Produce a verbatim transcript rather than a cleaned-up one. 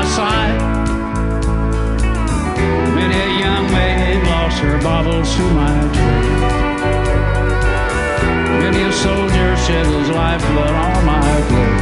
side. Many a young maid lost her baubles to my trade. Many a soldier shed his lifeblood on my blade.